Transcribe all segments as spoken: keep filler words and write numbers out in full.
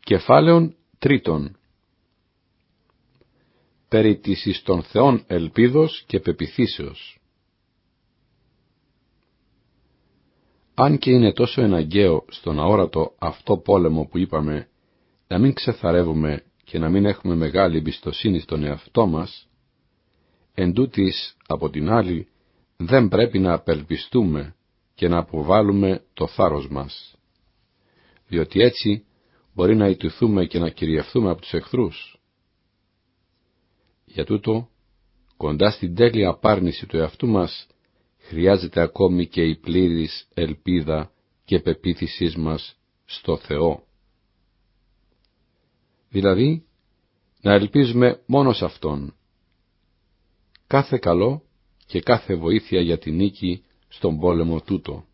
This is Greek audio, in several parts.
Κεφάλαιον τρίτον. Περί της εις των Θεόν ελπίδος και πεποιθήσεως. Αν και είναι τόσο εναγκαίο στον αόρατο αυτό πόλεμο που είπαμε, να μην ξεθαρεύουμε και να μην έχουμε μεγάλη εμπιστοσύνη στον εαυτό μας, εντούτοις από την άλλη δεν πρέπει να απελπιστούμε και να αποβάλουμε το θάρρος μας, διότι έτσι μπορεί να ιτηθούμε και να κυριευθούμε από τους εχθρούς. Για τούτο, κοντά στην τέλεια απάρνηση του εαυτού μας, χρειάζεται ακόμη και η πλήρης ελπίδα και πεποίθησής μας στο Θεό. Δηλαδή, να ελπίζουμε μόνο σε Αυτόν. Κάθε καλό και κάθε βοήθεια για την νίκη στον πόλεμο τούτο.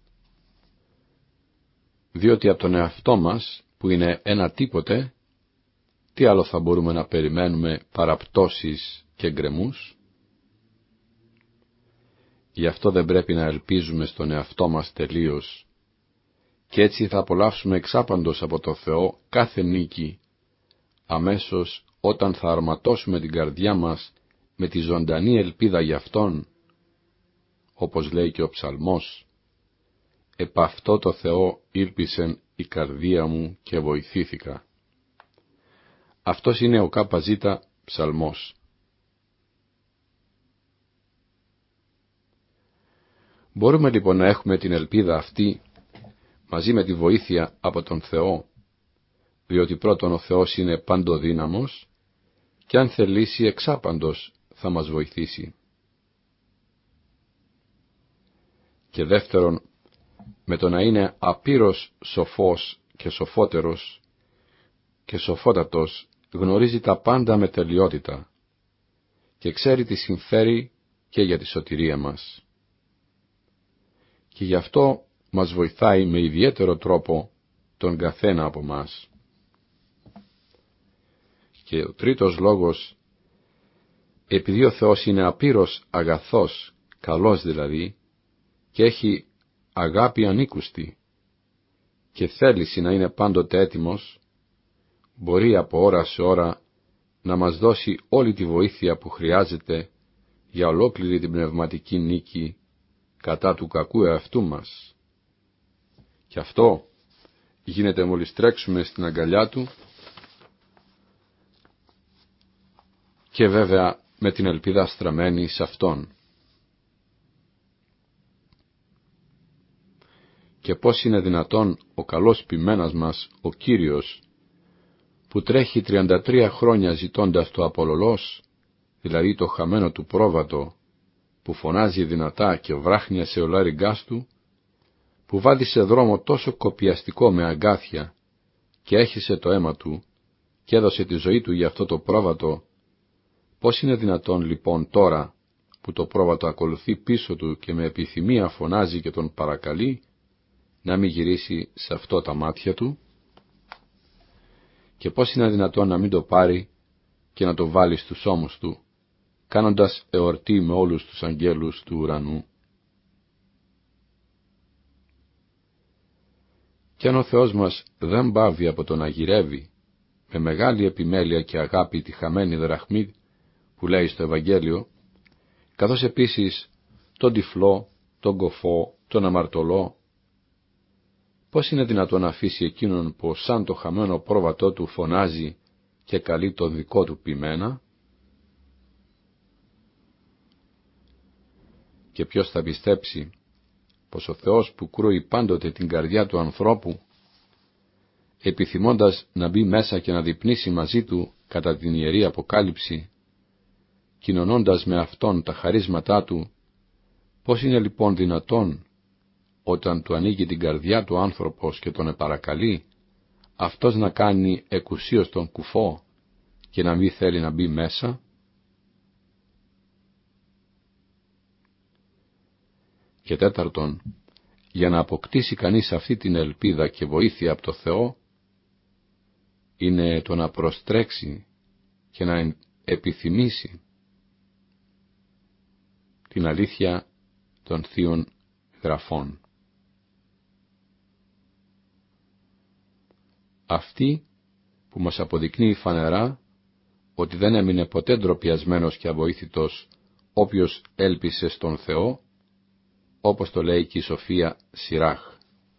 Διότι από τον εαυτό μας, που είναι ένα τίποτε, τι άλλο θα μπορούμε να περιμένουμε παρά πτώσεις και γκρεμούς? Γι' αυτό δεν πρέπει να ελπίζουμε στον εαυτό μας τελείως, και έτσι θα απολαύσουμε εξάπαντος από το Θεό κάθε νίκη, αμέσως όταν θα αρματώσουμε την καρδιά μας με τη ζωντανή ελπίδα για Αυτόν, όπως λέει και ο ψαλμός, «Επ' αυτό το Θεό ήλπισεν η καρδία μου και βοηθήθηκα». Αυτός είναι ο ΚΖ ψαλμός. Μπορούμε λοιπόν να έχουμε την ελπίδα αυτή μαζί με τη βοήθεια από τον Θεό, διότι πρώτον ο Θεός είναι παντοδύναμος και αν θελήσει εξάπαντος θα μας βοηθήσει. Και δεύτερον, με το να είναι απείρως σοφός και σοφότερος και σοφότατος, γνωρίζει τα πάντα με τελειότητα και ξέρει τι συμφέρει και για τη σωτηρία μας. Και γι' αυτό μας βοηθάει με ιδιαίτερο τρόπο τον καθένα από μας. Και ο τρίτος λόγος, επειδή ο Θεός είναι απείρως αγαθός, καλός δηλαδή, και έχει αγάπη ανήκουστη και θέληση να είναι πάντοτε έτοιμος, μπορεί από ώρα σε ώρα να μας δώσει όλη τη βοήθεια που χρειάζεται για ολόκληρη την πνευματική νίκη κατά του κακού εαυτού μας. Και αυτό γίνεται μόλις τρέξουμε στην αγκαλιά Του και βέβαια με την ελπίδα στραμμένη σε Αυτόν. Και πώς είναι δυνατόν ο καλός ποιμένας μας, ο Κύριος, που τρέχει τριάντα τρία χρόνια ζητώντας το απολωλός, δηλαδή το χαμένο του πρόβατο, που φωνάζει δυνατά και βράχνια σε ολάριγκάς του, που βάδισε δρόμο τόσο κοπιαστικό με αγκάθια και έχισε το αίμα του και έδωσε τη ζωή του για αυτό το πρόβατο, πώς είναι δυνατόν λοιπόν τώρα που το πρόβατο ακολουθεί πίσω του και με επιθυμία φωνάζει και τον παρακαλεί, να μην γυρίσει σε αυτό τα μάτια του? Και πώς είναι δυνατόν να μην το πάρει και να το βάλει στους ώμους του, κάνοντας εορτή με όλους τους αγγέλους του ουρανού? Κι αν ο Θεός μας δεν πάβει από το να γυρεύει με μεγάλη επιμέλεια και αγάπη τη χαμένη δραχμή που λέει στο Ευαγγέλιο, καθώς επίσης τον τυφλό, τον κοφό, τον αμαρτωλό, πώς είναι δυνατόν να αφήσει εκείνον που σαν το χαμένο πρόβατό του φωνάζει και καλεί τον δικό του ποιμένα? Και ποιος θα πιστέψει πως ο Θεός που κρούει πάντοτε την καρδιά του ανθρώπου, επιθυμώντας να μπει μέσα και να διπνήσει μαζί του κατά την Ιερή Αποκάλυψη, κοινωνώντας με Αυτόν τα χαρίσματά του, πώς είναι λοιπόν δυνατόν όταν του ανοίγει την καρδιά του άνθρωπος και τον επαρακαλεί, αυτός να κάνει εκουσίως τον κουφό και να μην θέλει να μπει μέσα? Και τέταρτον, για να αποκτήσει κανείς αυτή την ελπίδα και βοήθεια από το Θεό, είναι το να προστρέξει και να επιθυμήσει την αλήθεια των Θείων Γραφών. Αυτή που μας αποδεικνύει φανερά ότι δεν έμεινε ποτέ ντροπιασμένος και αβοήθητος όποιος έλπισε στον Θεό, όπως το λέει και η Σοφία Σιράχ.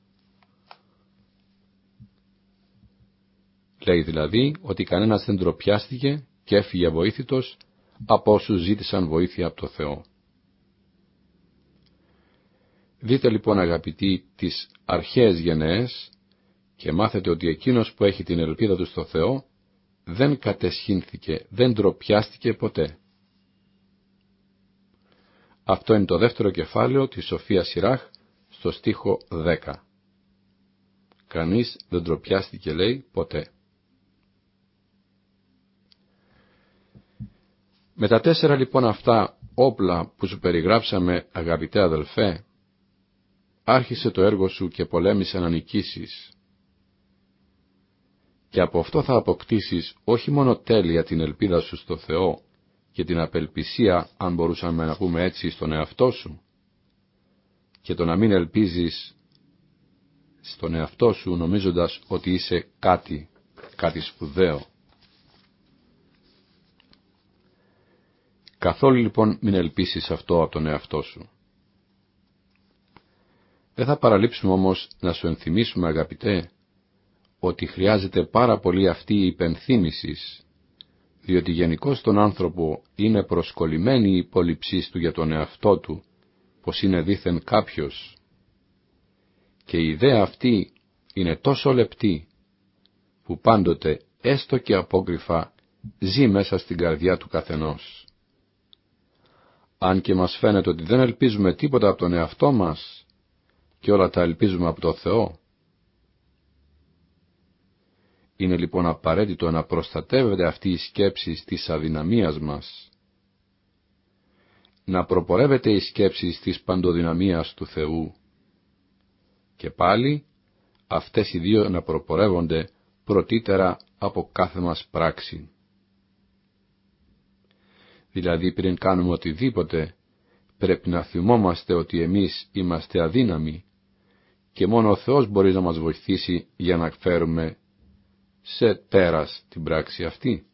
Λέει δηλαδή ότι κανένας δεν ντροπιάστηκε και έφυγε αβοήθητος από όσους ζήτησαν βοήθεια από το Θεό. Δείτε λοιπόν, αγαπητοί, τις αρχαίες γενναίες και μάθετε ότι εκείνος που έχει την ελπίδα του στο Θεό δεν κατεσχύνθηκε, δεν ντροπιάστηκε ποτέ. Αυτό είναι το δεύτερο κεφάλαιο της Σοφίας Σιράχ στο στίχο δέκα. Κανείς δεν ντροπιάστηκε, λέει, ποτέ. Με τα τέσσερα λοιπόν αυτά όπλα που σου περιγράψαμε, αγαπητέ αδελφέ, άρχισε το έργο σου και πολέμησε να νικήσεις. Και από αυτό θα αποκτήσεις όχι μόνο τέλεια την ελπίδα σου στο Θεό και την απελπισία, αν μπορούσαμε να πούμε έτσι, στον εαυτό σου, και το να μην ελπίζεις στον εαυτό σου νομίζοντας ότι είσαι κάτι, κάτι σπουδαίο. Καθόλου λοιπόν μην ελπίσεις αυτό από τον εαυτό σου. Δεν θα παραλείψουμε όμως να σου ενθυμίσουμε, αγαπητέ, ότι χρειάζεται πάρα πολύ αυτή η υπενθύμηση, διότι γενικώς τον άνθρωπο είναι προσκολλημένη η υπόλοιψή του για τον εαυτό του, πως είναι δήθεν κάποιος. Και η ιδέα αυτή είναι τόσο λεπτή, που πάντοτε, έστω και απόκρυφα, ζει μέσα στην καρδιά του καθενός. Αν και μας φαίνεται ότι δεν ελπίζουμε τίποτα από τον εαυτό μας, και όλα τα ελπίζουμε από το Θεό, είναι λοιπόν απαραίτητο να προστατεύεται αυτή η σκέψη της αδυναμίας μας, να προπορεύεται η σκέψη της παντοδυναμίας του Θεού, και πάλι αυτές οι δύο να προπορεύονται πρωτήτερα από κάθε μας πράξη. Δηλαδή πριν κάνουμε οτιδήποτε, πρέπει να θυμόμαστε ότι εμείς είμαστε αδύναμοι και μόνο ο Θεός μπορεί να μας βοηθήσει για να φέρουμε σε πέρας την πράξη αυτή.